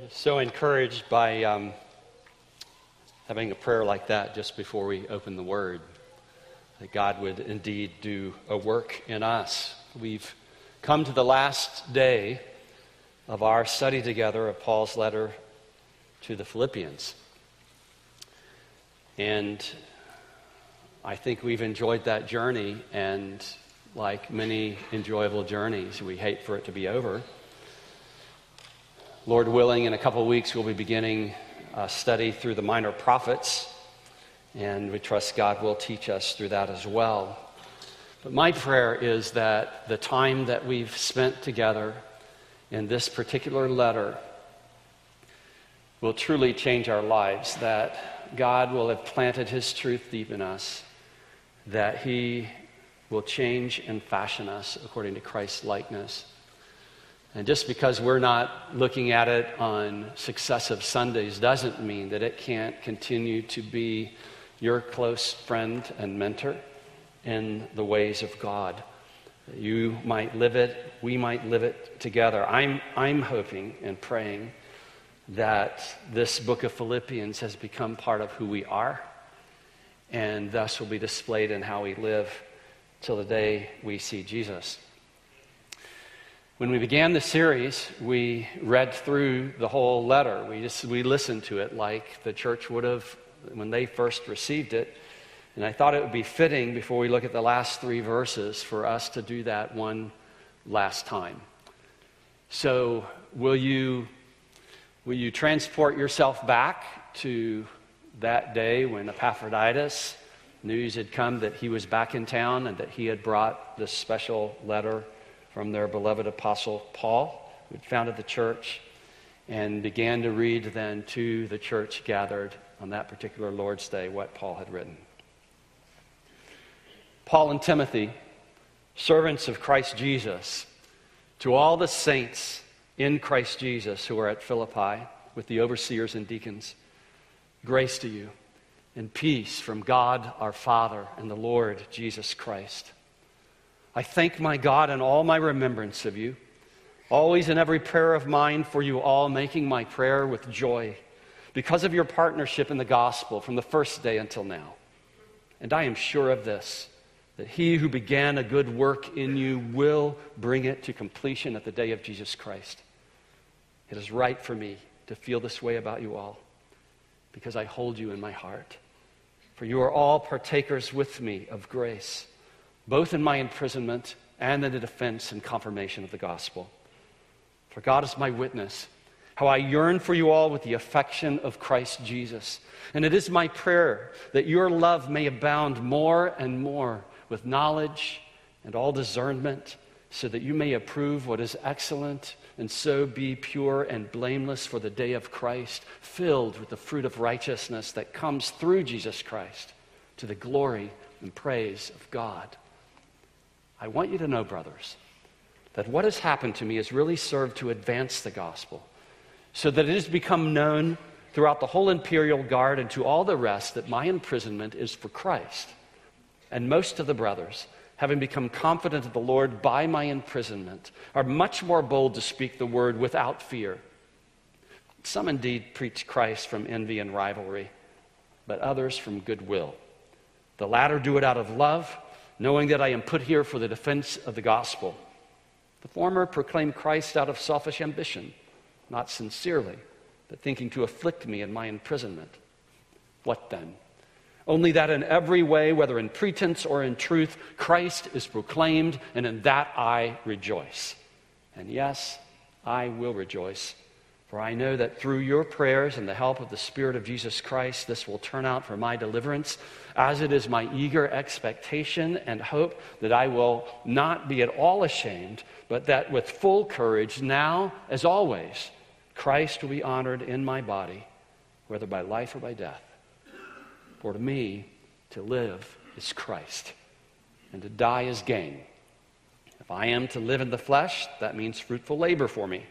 So encouraged by having a prayer like that just before we open the Word, that God would indeed do a work in us. We've come to the last day of our study together of Paul's letter to the Philippians. And I think we've enjoyed that journey, and like many enjoyable journeys, we hate for it to be over. Lord willing, in a couple of weeks, we'll be beginning a study through the minor prophets, and we trust God will teach us through that as well. But my prayer is that the time that we've spent together in this particular letter will truly change our lives, that God will have planted His truth deep in us, that He will change and fashion us according to Christ's likeness. And just because we're not looking at it on successive Sundays doesn't mean that it can't continue to be your close friend and mentor in the ways of God. You might live it, we might live it together. I'm hoping and praying that this book of Philippians has become part of who we are, and thus will be displayed in how we live till the day we see Jesus. When we began the series, we read through the whole letter. We listened to it like the church would have when they first received it. And I thought it would be fitting, before we look at the last 3 verses, for us to do that one last time. So will you transport yourself back to that day when Epaphroditus, news had come that he was back in town and that he had brought this special letter from their beloved apostle Paul, who had founded the church, and began to read then to the church gathered on that particular Lord's Day what Paul had written. Paul and Timothy, servants of Christ Jesus, to all the saints in Christ Jesus who are at Philippi with the overseers and deacons, grace to you and peace from God our Father and the Lord Jesus Christ. I thank my God in all my remembrance of you, always in every prayer of mine for you all, making my prayer with joy, because of your partnership in the gospel from the first day until now. And I am sure of this, that he who began a good work in you will bring it to completion at the day of Jesus Christ. It is right for me to feel this way about you all, because I hold you in my heart. For you are all partakers with me of grace, both in my imprisonment and in the defense and confirmation of the gospel. For God is my witness, how I yearn for you all with the affection of Christ Jesus. And it is my prayer that your love may abound more and more with knowledge and all discernment, so that you may approve what is excellent, and so be pure and blameless for the day of Christ, filled with the fruit of righteousness that comes through Jesus Christ, to the glory and praise of God. I want you to know, brothers, that what has happened to me has really served to advance the gospel, so that it has become known throughout the whole imperial guard and to all the rest that my imprisonment is for Christ. And most of the brothers, having become confident of the Lord by my imprisonment, are much more bold to speak the word without fear. Some indeed preach Christ from envy and rivalry, but others from goodwill. The latter do it out of love, knowing that I am put here for the defense of the gospel. The former proclaim Christ out of selfish ambition, not sincerely, but thinking to afflict me in my imprisonment. What then? Only that in every way, whether in pretense or in truth, Christ is proclaimed, and in that I rejoice. And yes, I will rejoice, for I know that through your prayers and the help of the Spirit of Jesus Christ, this will turn out for my deliverance, as it is my eager expectation and hope that I will not be at all ashamed, but that with full courage, now as always, Christ will be honored in my body, whether by life or by death. For to me, to live is Christ, and to die is gain. If I am to live in the flesh, that means fruitful labor for me.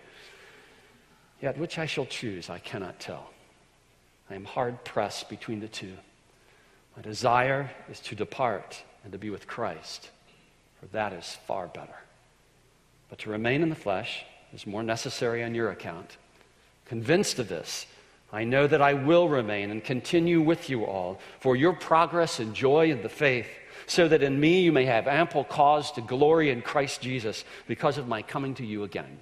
Yet which I shall choose, I cannot tell. I am hard pressed between the two. My desire is to depart and to be with Christ, for that is far better. But to remain in the flesh is more necessary on your account. Convinced of this, I know that I will remain and continue with you all for your progress and joy in the faith, so that in me you may have ample cause to glory in Christ Jesus because of my coming to you again.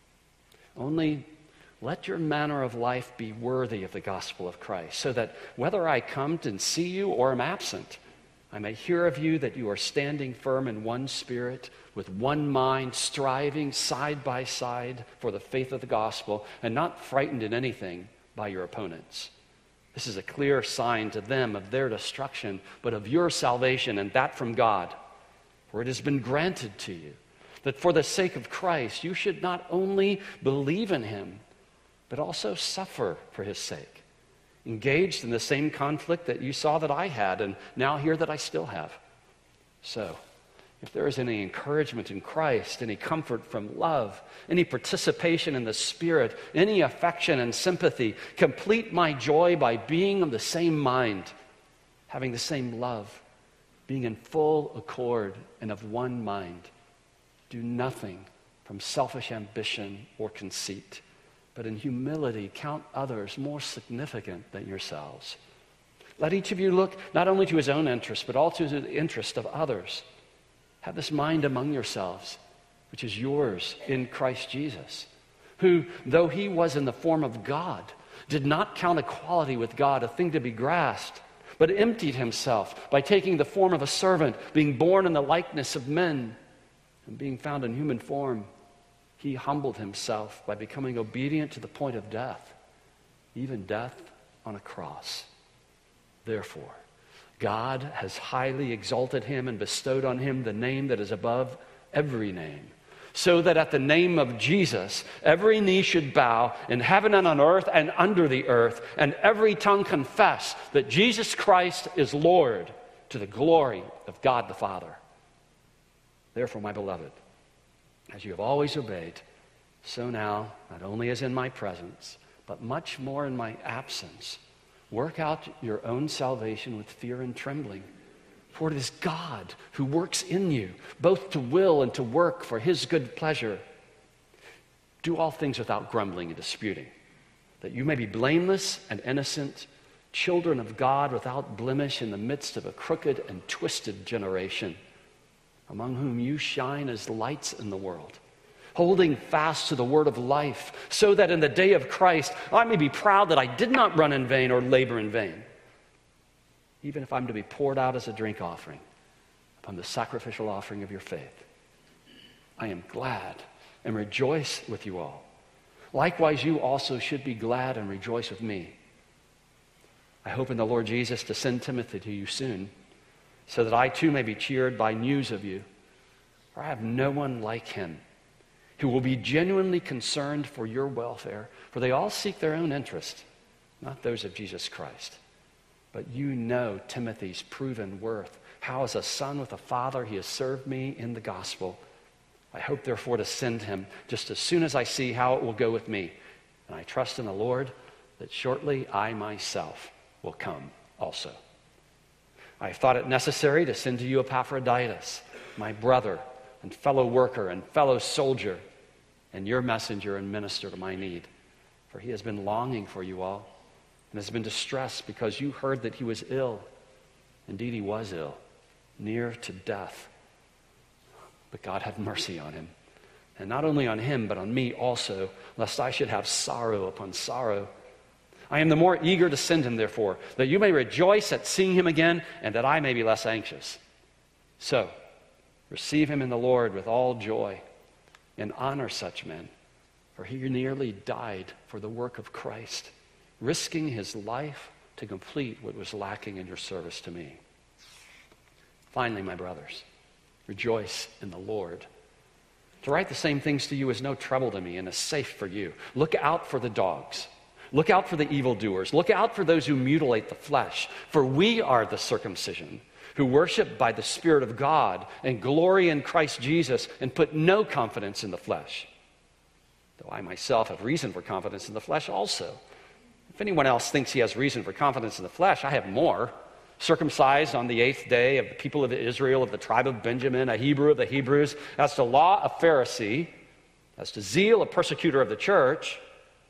Only let your manner of life be worthy of the gospel of Christ, so that whether I come and see you or am absent, I may hear of you that you are standing firm in one spirit, with one mind, striving side by side for the faith of the gospel, and not frightened in anything by your opponents. This is a clear sign to them of their destruction, but of your salvation, and that from God. For it has been granted to you that for the sake of Christ you should not only believe in him, but also suffer for his sake, engaged in the same conflict that you saw that I had, and now hear that I still have. So, if there is any encouragement in Christ, any comfort from love, any participation in the Spirit, any affection and sympathy, complete my joy by being of the same mind, having the same love, being in full accord and of one mind. Do nothing from selfish ambition or conceit, but in humility count others more significant than yourselves. Let each of you look not only to his own interest, but also to the interest of others. Have this mind among yourselves, which is yours in Christ Jesus, who, though he was in the form of God, did not count equality with God a thing to be grasped, but emptied himself by taking the form of a servant, being born in the likeness of men, and being found in human form, he humbled himself by becoming obedient to the point of death, even death on a cross. Therefore, God has highly exalted him and bestowed on him the name that is above every name, so that at the name of Jesus, every knee should bow in heaven and on earth and under the earth, and every tongue confess that Jesus Christ is Lord, to the glory of God the Father. Therefore, my beloved, as you have always obeyed, so now, not only as in my presence, but much more in my absence, work out your own salvation with fear and trembling. For it is God who works in you, both to will and to work for his good pleasure. Do all things without grumbling and disputing, that you may be blameless and innocent, children of God without blemish in the midst of a crooked and twisted generation, among whom you shine as lights in the world, holding fast to the word of life, so that in the day of Christ I may be proud that I did not run in vain or labor in vain, even if I'm to be poured out as a drink offering upon the sacrificial offering of your faith. I am glad and rejoice with you all. Likewise, you also should be glad and rejoice with me. I hope in the Lord Jesus to send Timothy to you soon, so that I too may be cheered by news of you. For I have no one like him, who will be genuinely concerned for your welfare, for they all seek their own interest, not those of Jesus Christ. But you know Timothy's proven worth, how as a son with a father he has served me in the gospel. I hope therefore to send him just as soon as I see how it will go with me. And I trust in the Lord that shortly I myself will come also. I have thought it necessary to send to you Epaphroditus, my brother and fellow worker and fellow soldier, and your messenger and minister to my need. For he has been longing for you all, and has been distressed because you heard that he was ill. Indeed, he was ill, near to death. But God had mercy on him, and not only on him, but on me also, lest I should have sorrow upon sorrow. I am the more eager to send him, therefore, that you may rejoice at seeing him again, and that I may be less anxious. So, receive him in the Lord with all joy, and honor such men, for he nearly died for the work of Christ, risking his life to complete what was lacking in your service to me. Finally, my brothers, rejoice in the Lord. To write the same things to you is no trouble to me and is safe for you. Look out for the dogs. Look out for the evildoers. Look out for those who mutilate the flesh. For we are the circumcision, who worship by the Spirit of God and glory in Christ Jesus and put no confidence in the flesh. Though I myself have reason for confidence in the flesh also. If anyone else thinks he has reason for confidence in the flesh, I have more. Circumcised on the 8th day, of the people of Israel, of the tribe of Benjamin, a Hebrew of the Hebrews, as to law, a Pharisee, as to zeal, a persecutor of the church,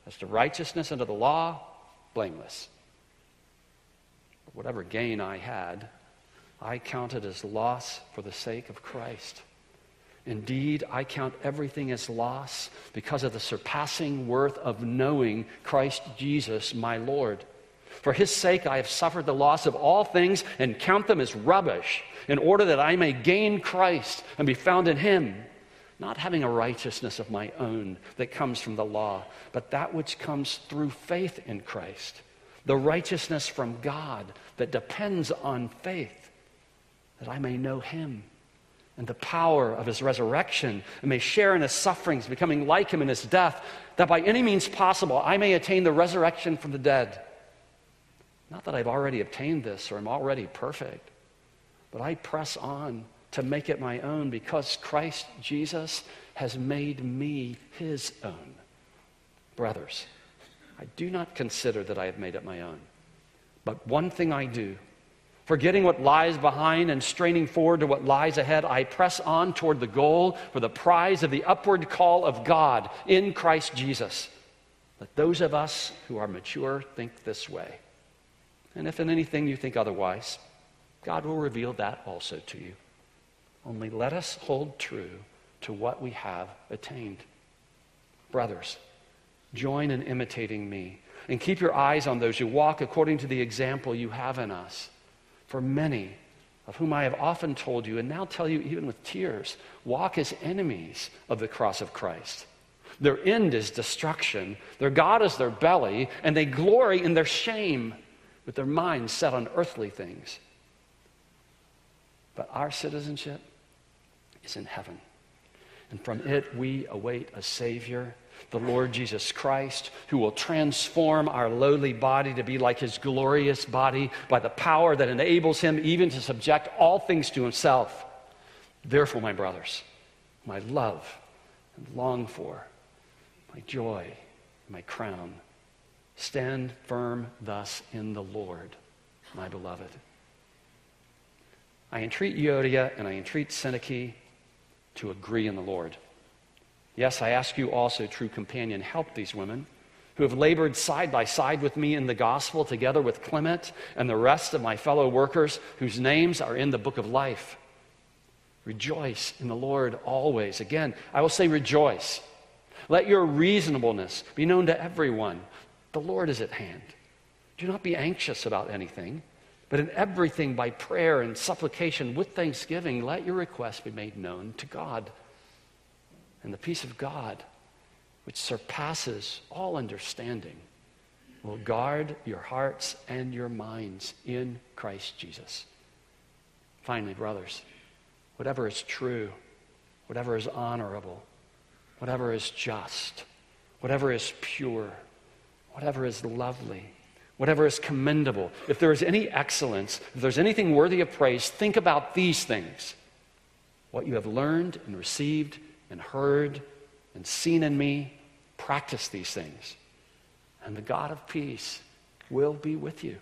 As to righteousness under the law, blameless. But whatever gain I had, I counted as loss for the sake of Christ. Indeed, I count everything as loss because of the surpassing worth of knowing Christ Jesus, my Lord. For his sake I have suffered the loss of all things and count them as rubbish, in order that I may gain Christ and be found in him, not having a righteousness of my own that comes from the law, but that which comes through faith in Christ, the righteousness from God that depends on faith, that I may know him and the power of his resurrection, and may share in his sufferings, becoming like him in his death, that by any means possible I may attain the resurrection from the dead. Not that I've already obtained this or am already perfect, but I press on to make it my own because Christ Jesus has made me his own. Brothers, I do not consider that I have made it my own, but one thing I do, forgetting what lies behind and straining forward to what lies ahead, I press on toward the goal for the prize of the upward call of God in Christ Jesus. Let those of us who are mature think this way. And if in anything you think otherwise, God will reveal that also to you. Only let us hold true to what we have attained. Brothers, join in imitating me, and keep your eyes on those who walk according to the example you have in us. For many, of whom I have often told you, and now tell you even with tears, walk as enemies of the cross of Christ. Their end is destruction, their God is their belly, and they glory in their shame, with their minds set on earthly things. But our citizenship is in heaven, and from it we await a Savior, the Lord Jesus Christ, who will transform our lowly body to be like his glorious body by the power that enables him even to subject all things to himself. Therefore, my brothers, my love and long for, my joy, my crown, stand firm thus in the Lord, my beloved. I entreat Euodia and I entreat Syntyche to agree in the Lord. Yes, I ask you also, true companion, help these women who have labored side by side with me in the gospel, together with Clement and the rest of my fellow workers whose names are in the book of life. Rejoice in the Lord always. Again, I will say rejoice. Let your reasonableness be known to everyone. The Lord is at hand. Do not be anxious about anything, but in everything by prayer and supplication with thanksgiving, let your requests be made known to God. And the peace of God, which surpasses all understanding, will guard your hearts and your minds in Christ Jesus. Finally, brothers, whatever is true, whatever is honorable, whatever is just, whatever is pure, whatever is lovely, whatever is commendable, if there is any excellence, if there's anything worthy of praise, think about these things. What you have learned and received and heard and seen in me, practice these things, and the God of peace will be with you.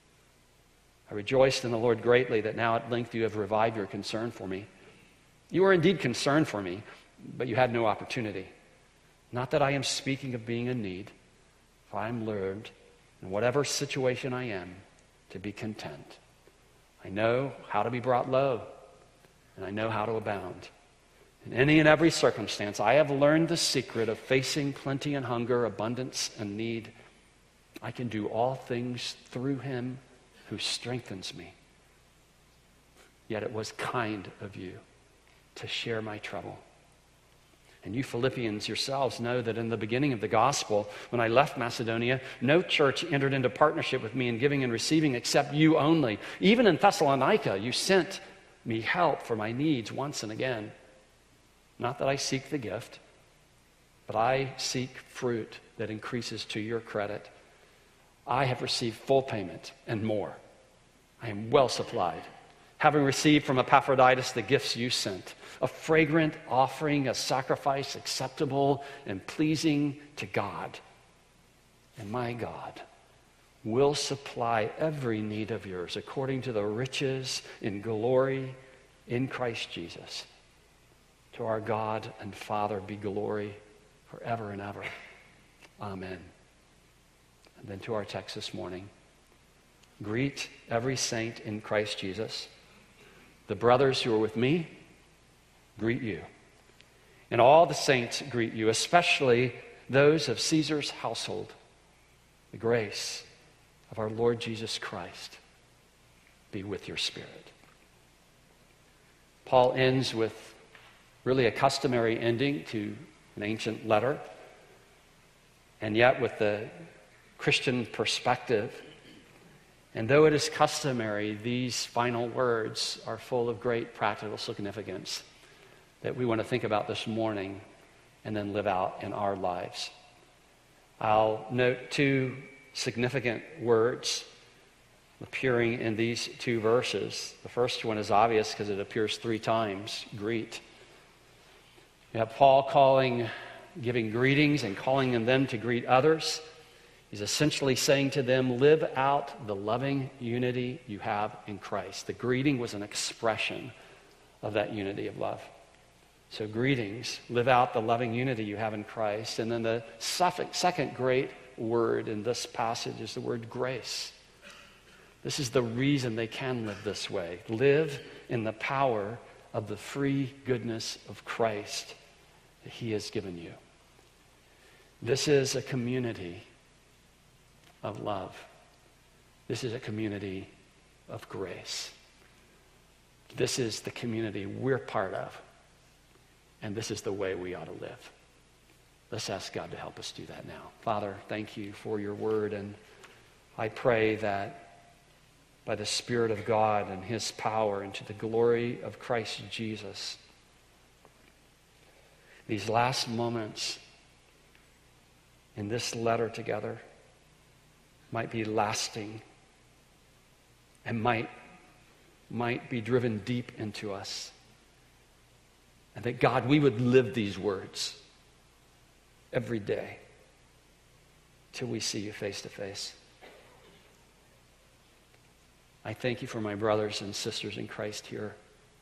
I rejoiced in the Lord greatly that now at length you have revived your concern for me. You were indeed concerned for me, but you had no opportunity. Not that I am speaking of being in need, for I am learned in whatever situation I am to be content. I know how to be brought low, and I know how to abound. In any and every circumstance, I have learned the secret of facing plenty and hunger, abundance and need. I can do all things through him who strengthens me. Yet it was kind of you to share my trouble. And you Philippians yourselves know that in the beginning of the gospel, when I left Macedonia, no church entered into partnership with me in giving and receiving except you only. Even in Thessalonica, you sent me help for my needs once and again. Not that I seek the gift, but I seek fruit that increases to your credit. I have received full payment and more. I am well supplied, having received from Epaphroditus the gifts you sent, a fragrant offering, a sacrifice acceptable and pleasing to God. And my God will supply every need of yours according to the riches in glory in Christ Jesus. To our God and Father be glory forever and ever. Amen. And then to our text this morning. Greet every saint in Christ Jesus. The brothers who are with me greet you. And all the saints greet you, especially those of Caesar's household. The grace of our Lord Jesus Christ be with your spirit. Paul ends with really a customary ending to an ancient letter, and yet with the Christian perspective. And though it is customary, these final words are full of great practical significance that we want to think about this morning and then live out in our lives. I'll note two significant words appearing in these two verses. The first one is obvious because it appears 3 times, greet. You have Paul giving greetings and calling on them to greet others. He's essentially saying to them, live out the loving unity you have in Christ. The greeting was an expression of that unity of love. So greetings, live out the loving unity you have in Christ. And then the second great word in this passage is the word grace. This is the reason they can live this way. Live in the power of the free goodness of Christ that he has given you. This is a community of love. This is a community of grace. This is the community we're part of. And this is the way we ought to live. Let's ask God to help us do that now. Father, thank you for your word. And I pray that by the Spirit of God and his power and to the glory of Christ Jesus, these last moments in this letter together might be lasting and might be driven deep into us. And that, God, we would live these words every day till we see you face to face. I thank you for my brothers and sisters in Christ here.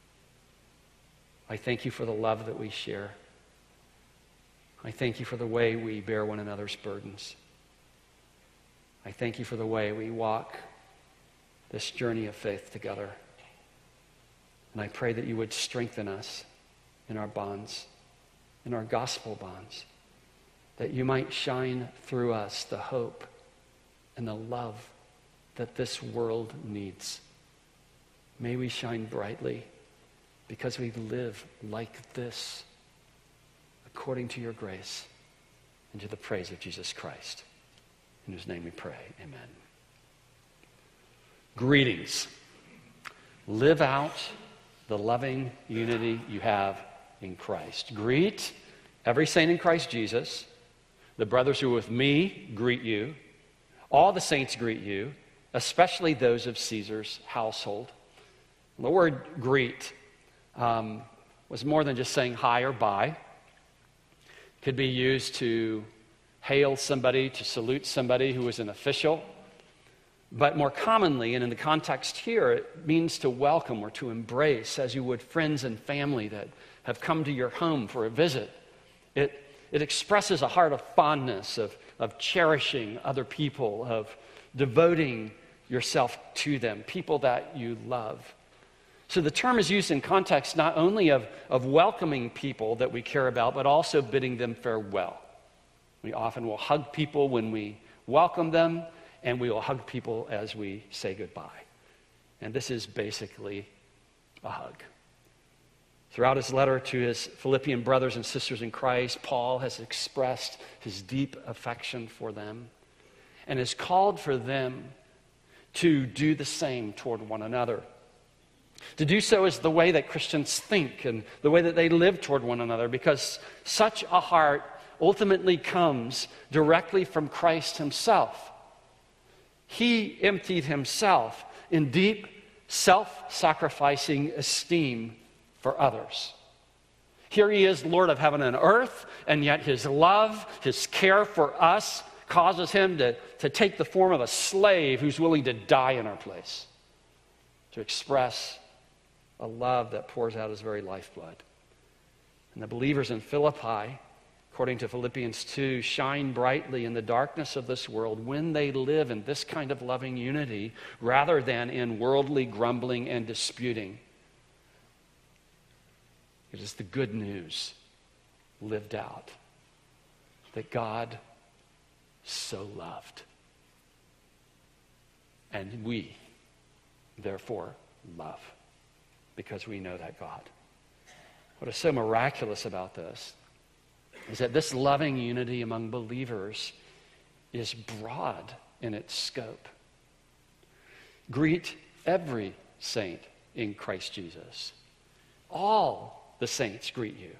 I thank you for the love that we share. I thank you for the way we bear one another's burdens. I thank you for the way we walk this journey of faith together. And I pray that you would strengthen us in our bonds, in our gospel bonds, that you might shine through us the hope and the love that this world needs. May we shine brightly because we live like this, according to your grace and to the praise of Jesus Christ, in whose name we pray. Amen. Greetings. Live out the loving unity you have in Christ. Greet every saint in Christ Jesus. The brothers who are with me greet you. All the saints greet you, especially those of Caesar's household. The word greet was more than just saying hi or bye. It could be used to hail somebody, to salute somebody who was an official. But more commonly, and in the context here, it means to welcome or to embrace, as you would friends and family that have come to your home for a visit. It expresses a heart of fondness, of cherishing other people, of devoting yourself to them, people that you love. So the term is used in context not only of welcoming people that we care about, but also bidding them farewell. We often will hug people when we welcome them, and we will hug people as we say goodbye. And this is basically a hug. Throughout his letter to his Philippian brothers and sisters in Christ, Paul has expressed his deep affection for them and has called for them to do the same toward one another. To do so is the way that Christians think and the way that they live toward one another, because such a heart ultimately comes directly from Christ himself. He emptied himself in deep, self-sacrificing esteem for others. Here he is, Lord of heaven and earth, and yet his love, his care for us causes him to take the form of a slave who's willing to die in our place, to express a love that pours out his very lifeblood. And the believers in Philippi according to Philippians 2, shine brightly in the darkness of this world when they live in this kind of loving unity rather than in worldly grumbling and disputing. It is the good news lived out that God so loved. And we, therefore, love because we know that God. What is so miraculous about this is that this loving unity among believers is broad in its scope. Greet every saint in Christ Jesus. All the saints greet you.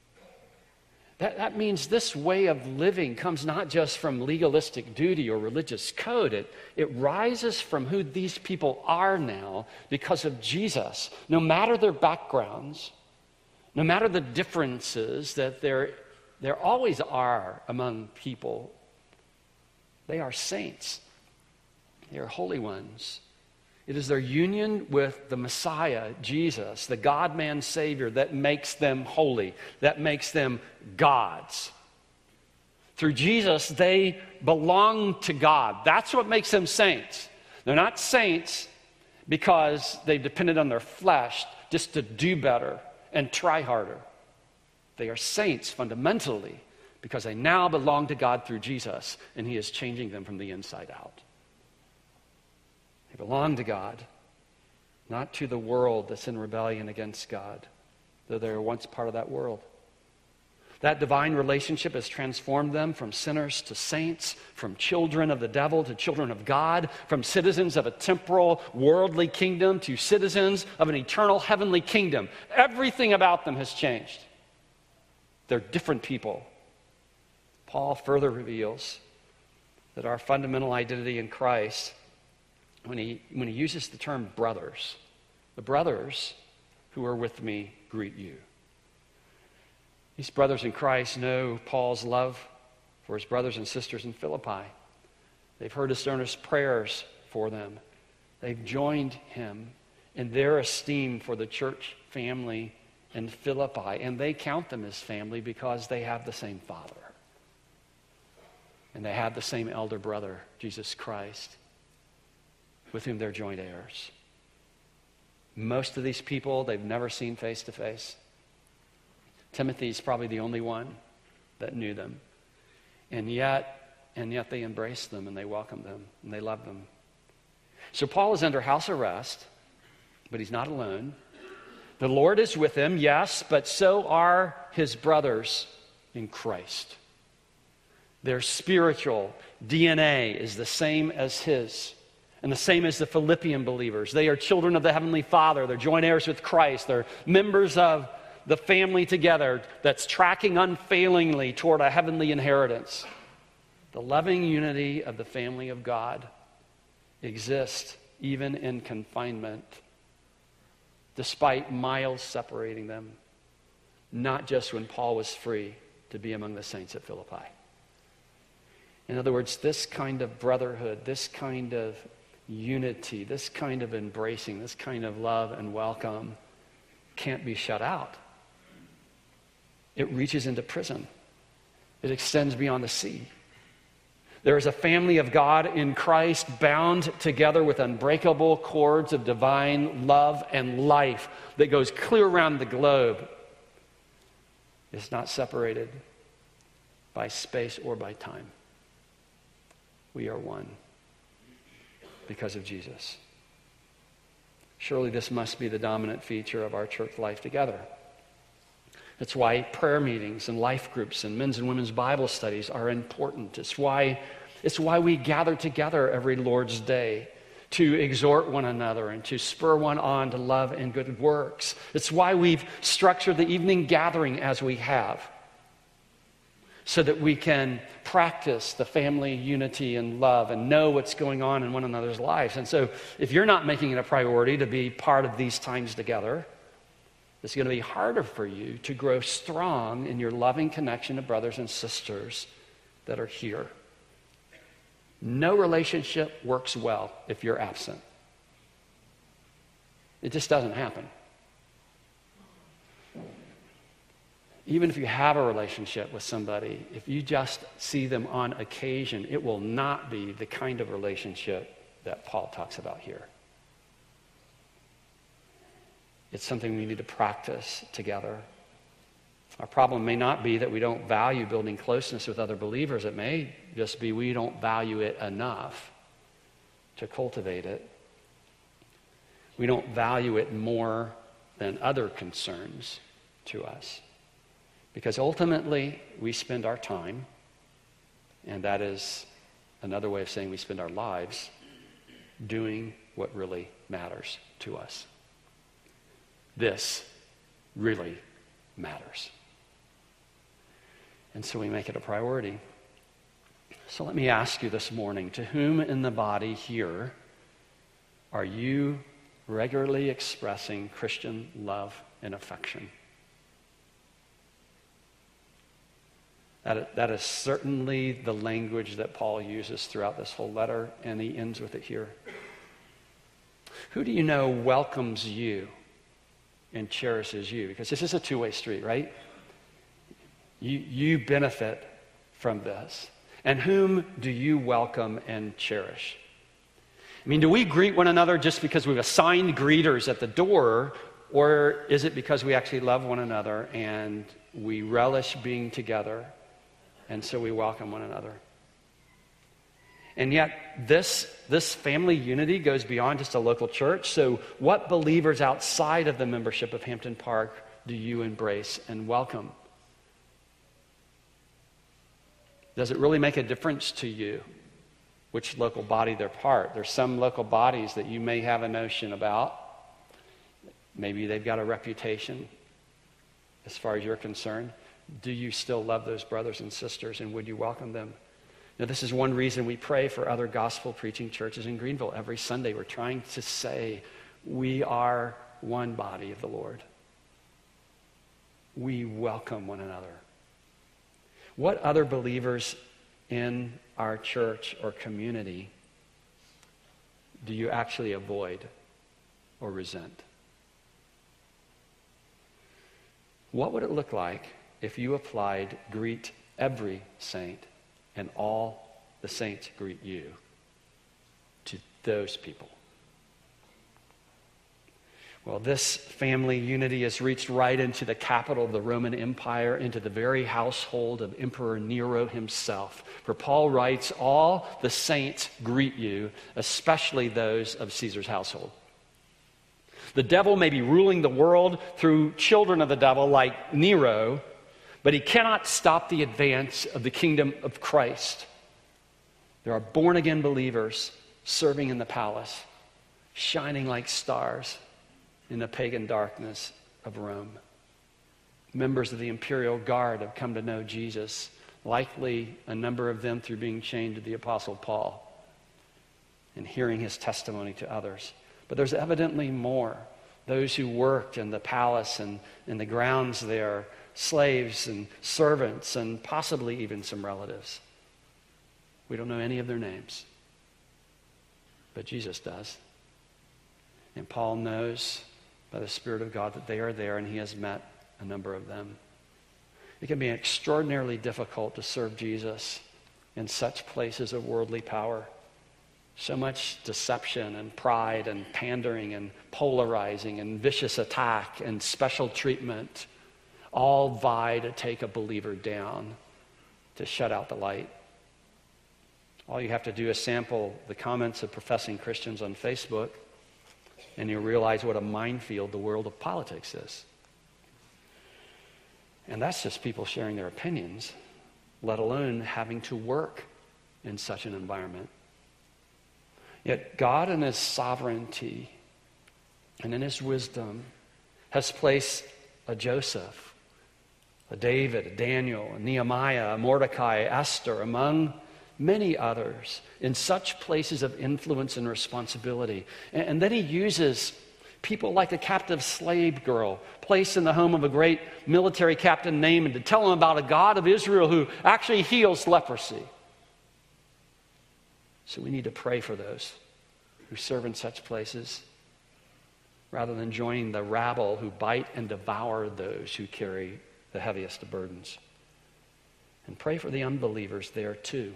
That means this way of living comes not just from legalistic duty or religious code. It rises from who these people are now because of Jesus. No matter their backgrounds, no matter the differences that there always are among people, they are saints. They are holy ones. It is their union with the Messiah, Jesus, the God-man Savior, that makes them holy, that makes them gods. Through Jesus, they belong to God. That's what makes them saints. They're not saints because they've depended on their flesh just to do better and try harder. They are saints fundamentally because they now belong to God through Jesus, and He is changing them from the inside out. They belong to God, not to the world that's in rebellion against God, though they were once part of that world. That divine relationship has transformed them from sinners to saints, from children of the devil to children of God, from citizens of a temporal, worldly kingdom to citizens of an eternal heavenly kingdom. Everything about them has changed. They're different people. Paul further reveals that our fundamental identity in Christ, when he uses the term brothers, the brothers who are with me greet you. These brothers in Christ know Paul's love for his brothers and sisters in Philippi. They've heard his earnest prayers for them. They've joined him in their esteem for the church family in Philippi, and they count them as family because they have the same Father. And they have the same elder brother, Jesus Christ, with whom they're joint heirs. Most of these people, they've never seen face to face. Timothy's probably the only one that knew them. And yet they embrace them and they welcome them and they love them. So Paul is under house arrest, but he's not alone. The Lord is with him, yes, but so are his brothers in Christ. Their spiritual DNA is the same as his, and the same as the Philippian believers. They are children of the Heavenly Father. They're joint heirs with Christ. They're members of the family together that's tracking unfailingly toward a heavenly inheritance. The loving unity of the family of God exists even in confinement, despite miles separating them, not just when Paul was free to be among the saints at Philippi. In other words, this kind of brotherhood, this kind of unity, this kind of embracing, this kind of love and welcome can't be shut out. It reaches into prison. It extends beyond the sea. There is a family of God in Christ bound together with unbreakable cords of divine love and life that goes clear around the globe. It's not separated by space or by time. We are one because of Jesus. Surely this must be the dominant feature of our church life together. That's why prayer meetings and life groups and men's and women's Bible studies are important. It's why we gather together every Lord's Day to exhort one another and to spur one on to love and good works. It's why we've structured the evening gathering as we have, so that we can practice the family unity and love and know what's going on in one another's lives. And so if you're not making it a priority to be part of these times together, it's going to be harder for you to grow strong in your loving connection to brothers and sisters that are here. No relationship works well if you're absent. It just doesn't happen. Even if you have a relationship with somebody, if you just see them on occasion, it will not be the kind of relationship that Paul talks about here. It's something we need to practice together. Our problem may not be that we don't value building closeness with other believers. It may just be we don't value it enough to cultivate it. We don't value it more than other concerns to us. Because ultimately, we spend our time, and that is another way of saying we spend our lives, doing what really matters to us. This really matters. And so we make it a priority. So let me ask you this morning, to whom in the body here are you regularly expressing Christian love and affection? That is certainly the language that Paul uses throughout this whole letter, and he ends with it here. Who do you know welcomes you and cherishes you? Because this is a two-way street, right? You benefit from this. And whom do you welcome and cherish? I mean, do we greet one another just because we've assigned greeters at the door, or is it because we actually love one another and we relish being together, and so we welcome one another? And yet, this family unity goes beyond just a local church. So what believers outside of the membership of Hampton Park do you embrace and welcome? Does it really make a difference to you which local body they're part? There's some local bodies that you may have a notion about. Maybe they've got a reputation as far as you're concerned. Do you still love those brothers and sisters, and would you welcome them? Now, this is one reason we pray for other gospel-preaching churches in Greenville. Every Sunday we're trying to say we are one body of the Lord. We welcome one another. What other believers in our church or community do you actually avoid or resent? What would it look like if you applied greet every saint and all the saints greet you to those people? Well, this family unity has reached right into the capital of the Roman Empire, into the very household of Emperor Nero himself. For Paul writes, all the saints greet you, especially those of Caesar's household. The devil may be ruling the world through children of the devil like Nero, but he cannot stop the advance of the kingdom of Christ. There are born-again believers serving in the palace, shining like stars in the pagan darkness of Rome. Members of the imperial guard have come to know Jesus, likely a number of them through being chained to the Apostle Paul and hearing his testimony to others. But there's evidently more. Those who worked in the palace and in the grounds there, slaves and servants and possibly even some relatives. We don't know any of their names, but Jesus does. And Paul knows by the Spirit of God that they are there, and he has met a number of them. It can be extraordinarily difficult to serve Jesus in such places of worldly power. So much deception and pride and pandering and polarizing and vicious attack and special treatment all vie to take a believer down, to shut out the light. All you have to do is sample the comments of professing Christians on Facebook, and you realize what a minefield the world of politics is. And that's just people sharing their opinions, let alone having to work in such an environment. Yet God in his sovereignty and in his wisdom has placed a Joseph, a David, a Daniel, a Nehemiah, a Mordecai, Esther, among many others, in such places of influence and responsibility. And then he uses people like a captive slave girl placed in the home of a great military captain Naaman to tell him about a God of Israel who actually heals leprosy. So we need to pray for those who serve in such places, rather than joining the rabble who bite and devour those who carry the heaviest of burdens. And pray for the unbelievers there too.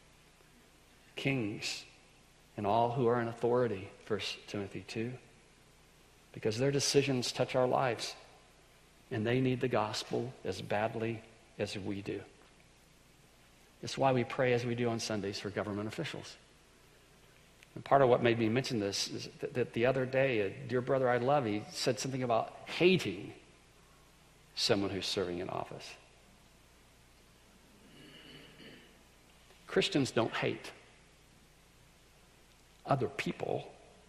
Kings and all who are in authority, 1 Timothy 2. Because their decisions touch our lives. And they need the gospel as badly as we do. It's why we pray as we do on Sundays for government officials. And part of what made me mention this is that the other day, a dear brother I love, he said something about hating someone who's serving in office. Christians don't hate other people.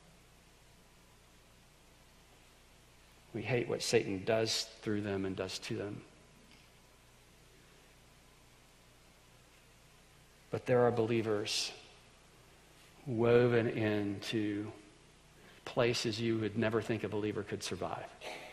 We hate what Satan does through them and does to them. But there are believers woven into places you would never think a believer could survive.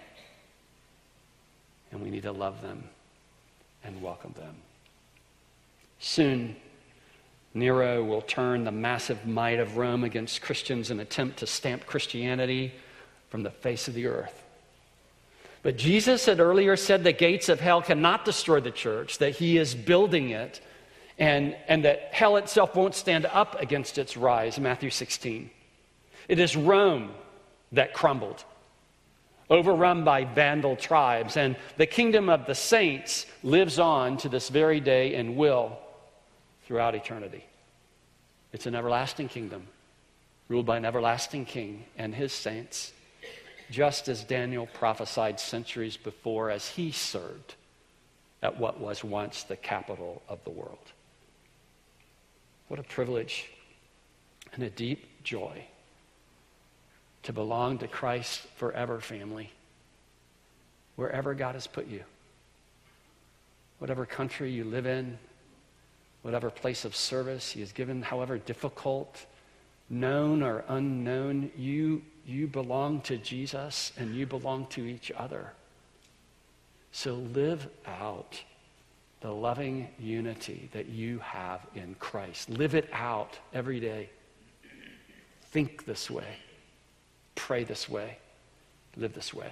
And we need to love them and welcome them. Soon, Nero will turn the massive might of Rome against Christians and attempt to stamp Christianity from the face of the earth. But Jesus had earlier said the gates of hell cannot destroy the church, that he is building it, and that hell itself won't stand up against its rise, Matthew 16. It is Rome that crumbled, overrun by Vandal tribes, and the kingdom of the saints lives on to this very day and will throughout eternity. It's an everlasting kingdom, ruled by an everlasting king and his saints, just as Daniel prophesied centuries before as he served at what was once the capital of the world. What a privilege and a deep joy to belong to Christ forever, family, wherever God has put you. Whatever country you live in, whatever place of service he has given, however difficult, known or unknown, you belong to Jesus and you belong to each other. So live out the loving unity that you have in Christ. Live it out every day. Think this way. Pray this way. Live this way.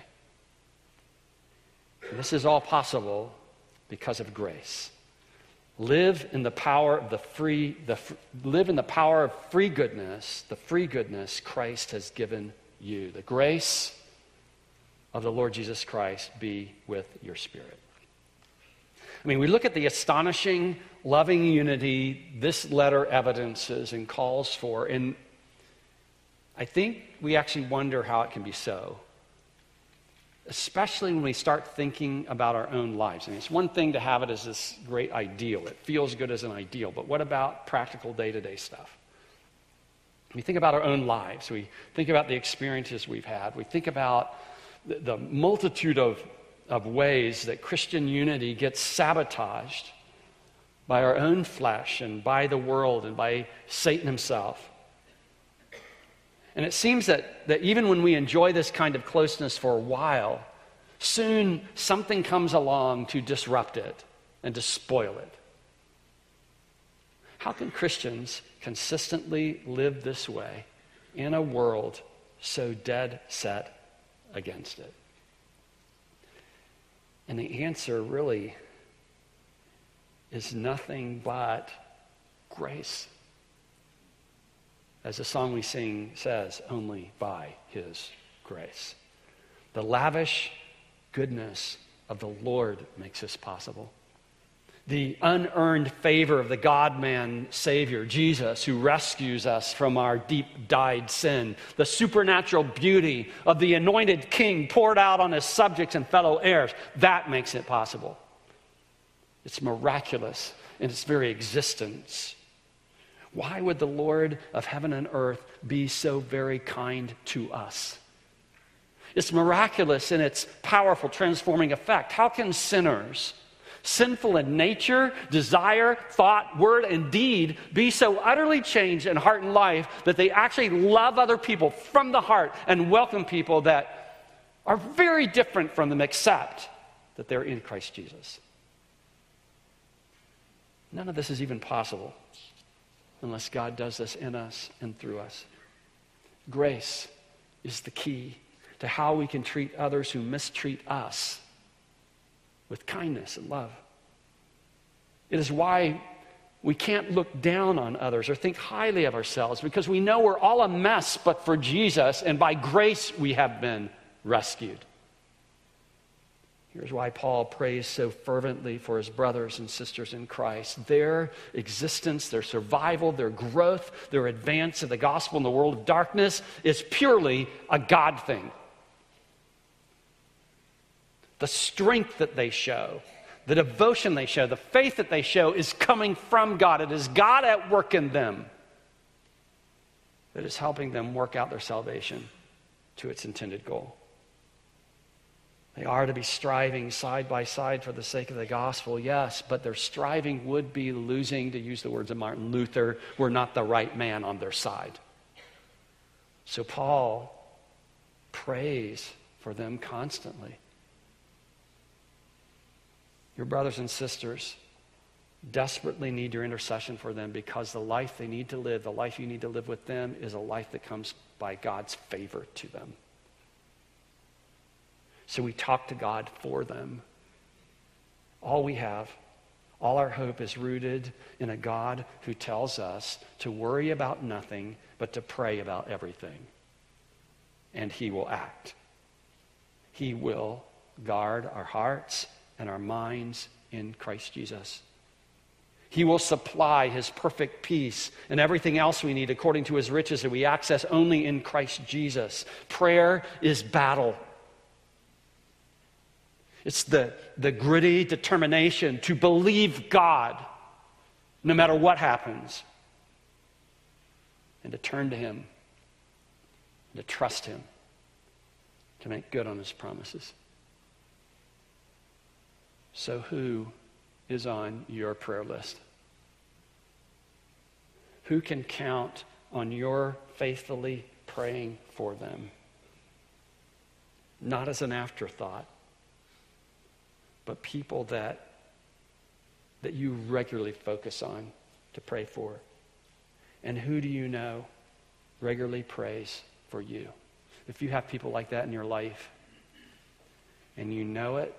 And this is all possible because of grace. Live in the power of live in the power of free goodness, the free goodness Christ has given you. The grace of the Lord Jesus Christ be with your spirit. I mean, we look at the astonishing, loving unity this letter evidences and calls for, and I think we actually wonder how it can be so, especially when we start thinking about our own lives. I mean, it's one thing to have it as this great ideal. It feels good as an ideal, but what about practical day-to-day stuff? We think about our own lives. We think about the experiences we've had. We think about the multitude of ways that Christian unity gets sabotaged by our own flesh and by the world and by Satan himself. And it seems that even when we enjoy this kind of closeness for a while, soon something comes along to disrupt it and to spoil it. How can Christians consistently live this way in a world so dead set against it? And the answer really is nothing but grace. As the song we sing says, only by his grace. The lavish goodness of the Lord makes this possible. The unearned favor of the God-man Savior, Jesus, who rescues us from our deep-dyed sin. The supernatural beauty of the anointed King poured out on his subjects and fellow heirs. That makes it possible. It's miraculous in its very existence. Why would the Lord of heaven and earth be so very kind to us? It's miraculous in its powerful transforming effect. How can sinners, sinful in nature, desire, thought, word, and deed, be so utterly changed in heart and life that they actually love other people from the heart and welcome people that are very different from them except that they're in Christ Jesus? None of this is even possible unless God does this in us and through us. Grace is the key to how we can treat others who mistreat us with kindness and love. It is why we can't look down on others or think highly of ourselves, because we know we're all a mess but for Jesus, and by grace we have been rescued. Here's why Paul prays so fervently for his brothers and sisters in Christ. Their existence, their survival, their growth, their advance of the gospel in the world of darkness is purely a God thing. The strength that they show, the devotion they show, the faith that they show is coming from God. It is God at work in them that is helping them work out their salvation to its intended goal. They are to be striving side by side for the sake of the gospel, yes, but their striving would be losing, to use the words of Martin Luther, were not the right man on their side. So Paul prays for them constantly. Your brothers and sisters desperately need your intercession for them, because the life they need to live, the life you need to live with them, is a life that comes by God's favor to them. So we talk to God for them. All we have, all our hope is rooted in a God who tells us to worry about nothing, but to pray about everything. And he will act. He will guard our hearts and our minds in Christ Jesus. He will supply his perfect peace and everything else we need according to his riches that we access only in Christ Jesus. Prayer is battle. It's the gritty determination to believe God no matter what happens, and to turn to him and to trust him to make good on his promises. So who is on your prayer list? Who can count on your faithfully praying for them? Not as an afterthought, but people that you regularly focus on to pray for. And who do you know regularly prays for you? If you have people like that in your life, and you know it,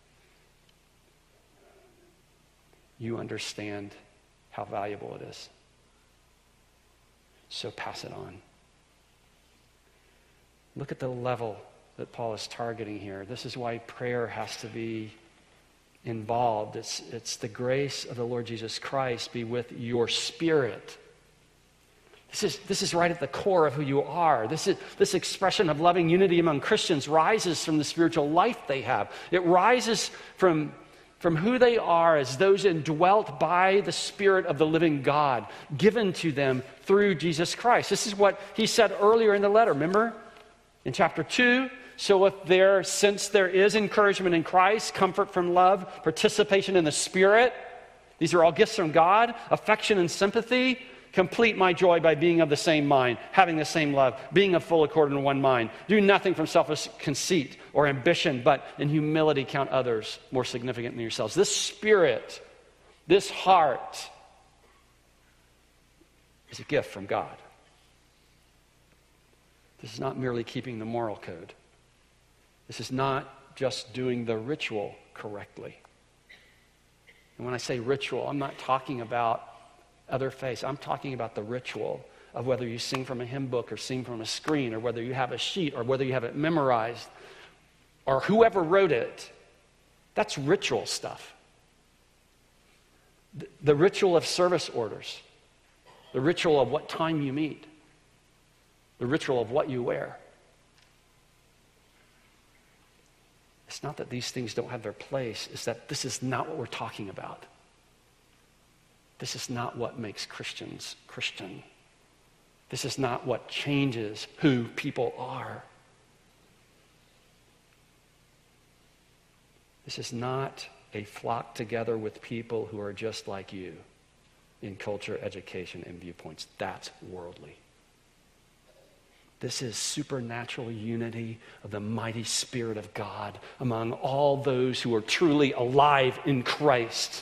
you understand how valuable it is. So pass it on. Look at the level that Paul is targeting here. This is why prayer has to be involved. It's the grace of the Lord Jesus Christ be with your spirit. This is right at the core of who you are. This expression of loving unity among Christians rises from the spiritual life they have. It rises from who they are as those indwelt by the Spirit of the living God, given to them through Jesus Christ. This is what he said earlier in the letter, remember? In chapter 2, so since there is encouragement in Christ, comfort from love, participation in the Spirit, these are all gifts from God, affection and sympathy, complete my joy by being of the same mind, having the same love, being of full accord in one mind. Do nothing from selfish conceit or ambition, but in humility count others more significant than yourselves. This spirit, this heart, is a gift from God. This is not merely keeping the moral code. This is not just doing the ritual correctly. And when I say ritual, I'm not talking about other faiths. I'm talking about the ritual of whether you sing from a hymn book or sing from a screen, or whether you have a sheet, or whether you have it memorized, or whoever wrote it. That's ritual stuff. The ritual of service orders, the ritual of what time you meet, the ritual of what you wear. It's not that these things don't have their place. It's that this is not what we're talking about. This is not what makes Christians Christian. This is not what changes who people are. This is not a flock together with people who are just like you in culture, education, and viewpoints. That's worldly. This is supernatural unity of the mighty Spirit of God among all those who are truly alive in Christ.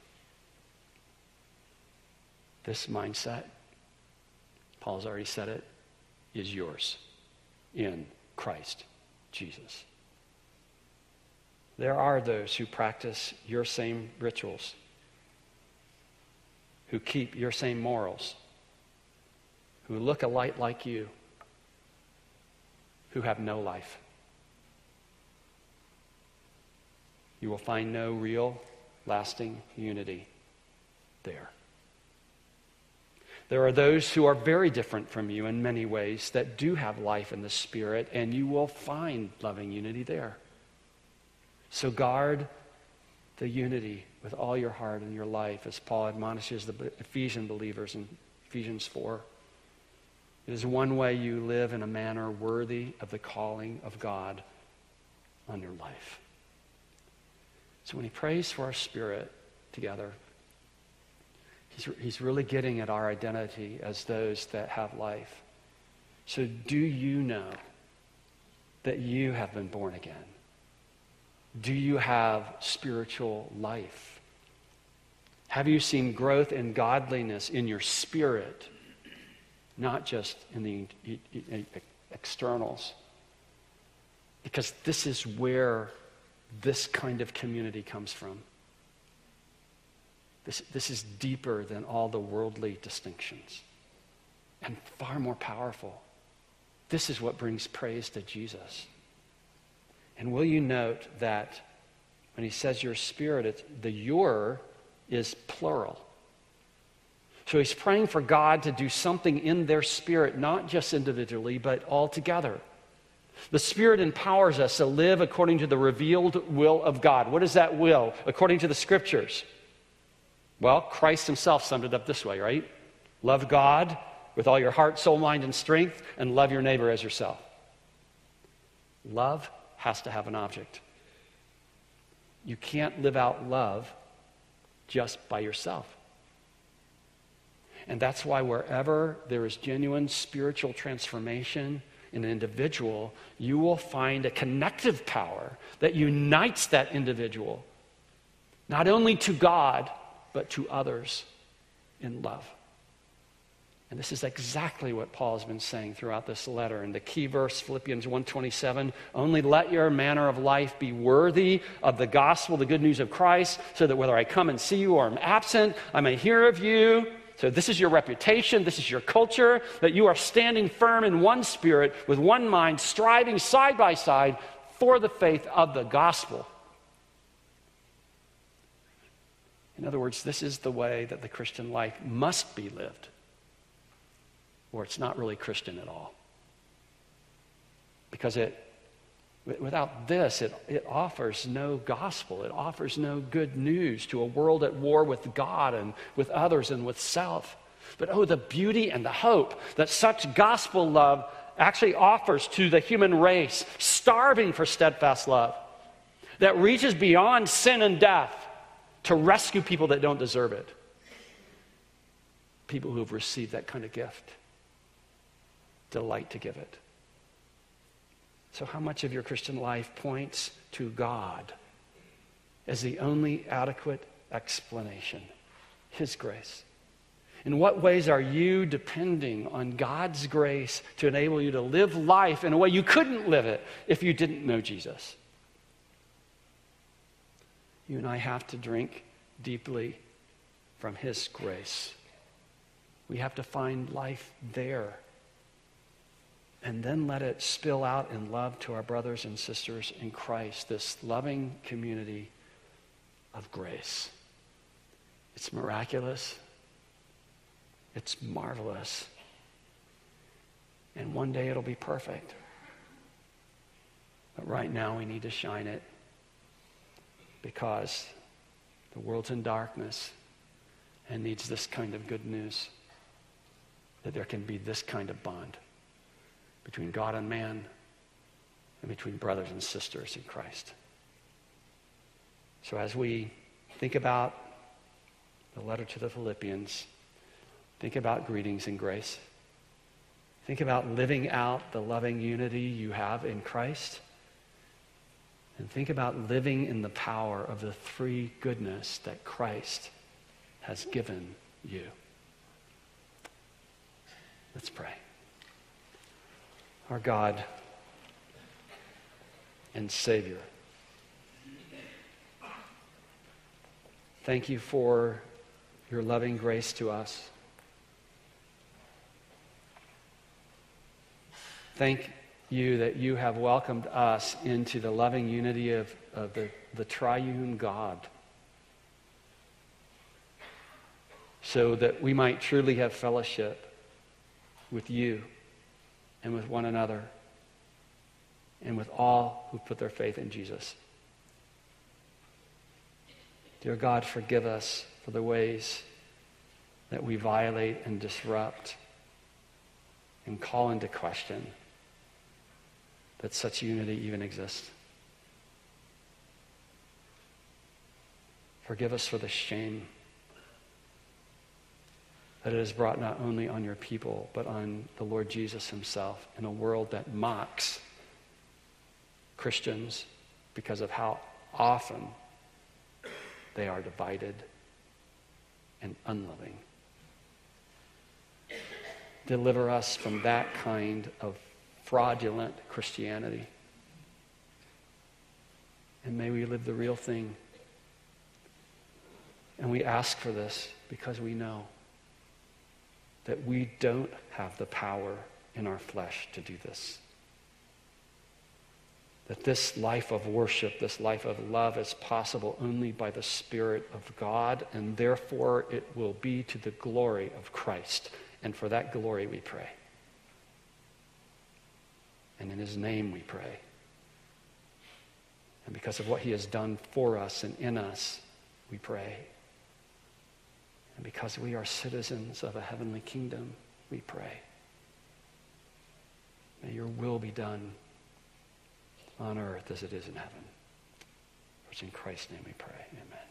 This mindset, Paul's already said it, is yours in Christ Jesus. There are those who practice your same rituals, who keep your same morals, who look a lot like you, who have no life. You will find no real, lasting unity there. There are those who are very different from you in many ways that do have life in the Spirit, and you will find loving unity there. So guard the unity with all your heart and your life, as Paul admonishes the Ephesian believers in Ephesians 4. It is one way you live in a manner worthy of the calling of God on your life. So when he prays for our spirit together, he's really getting at our identity as those that have life. So do you know that you have been born again? Do you have spiritual life? Have you seen growth in godliness in your spirit, not just in the externals? Because this is where this kind of community comes from. This is deeper than all the worldly distinctions and far more powerful. This is what brings praise to Jesus. And will you note that when he says your spirit, the your is plural. So he's praying for God to do something in their spirit, not just individually, but all together. The Spirit empowers us to live according to the revealed will of God. What is that will? According to the Scriptures. Well, Christ himself summed it up this way, right? Love God with all your heart, soul, mind, and strength, and love your neighbor as yourself. Love has to have an object. You can't live out love just by yourself. And that's why wherever there is genuine spiritual transformation in an individual, you will find a connective power that unites that individual, not only to God, but to others in love. And this is exactly what Paul has been saying throughout this letter. In the key verse, Philippians 1:27, only let your manner of life be worthy of the gospel, the good news of Christ, so that whether I come and see you or am absent, I may hear of you. So this is your reputation, this is your culture, that you are standing firm in one spirit, with one mind, striving side by side for the faith of the gospel. In other words, this is the way that the Christian life must be lived, or it's not really Christian at all. Because without this, it offers no gospel. It offers no good news to a world at war with God and with others and with self. But oh, the beauty and the hope that such gospel love actually offers to the human race, starving for steadfast love, that reaches beyond sin and death to rescue people that don't deserve it. People who have received that kind of gift delight to give it. So how much of your Christian life points to God as the only adequate explanation? His grace. In what ways are you depending on God's grace to enable you to live life in a way you couldn't live it if you didn't know Jesus? You and I have to drink deeply from his grace. We have to find life there. And then let it spill out in love to our brothers and sisters in Christ, this loving community of grace. It's miraculous. It's marvelous. And one day it'll be perfect. But right now we need to shine it, because the world's in darkness and needs this kind of good news, that there can be this kind of bond between God and man, and between brothers and sisters in Christ. So as we think about the letter to the Philippians, think about greetings and grace. Think about living out the loving unity you have in Christ. And think about living in the power of the free goodness that Christ has given you. Let's pray. Our God and Savior, Thank you for your loving grace to us. Thank you that you have welcomed us into the loving unity of the triune God, so that we might truly have fellowship with you and with one another and with all who put their faith in Jesus. Dear God, forgive us for the ways that we violate and disrupt and call into question that such unity even exists. Forgive us for the shame that it has brought not only on your people, but on the Lord Jesus himself in a world that mocks Christians because of how often they are divided and unloving. Deliver us from that kind of fraudulent Christianity. And may we live the real thing. And we ask for this because we know that we don't have the power in our flesh to do this. That this life of worship, this life of love is possible only by the Spirit of God, and therefore it will be to the glory of Christ. And for that glory we pray. And in his name we pray. And because of what he has done for us and in us, we pray. And because we are citizens of a heavenly kingdom, we pray. May your will be done on earth as it is in heaven. For it's in Christ's name we pray. Amen.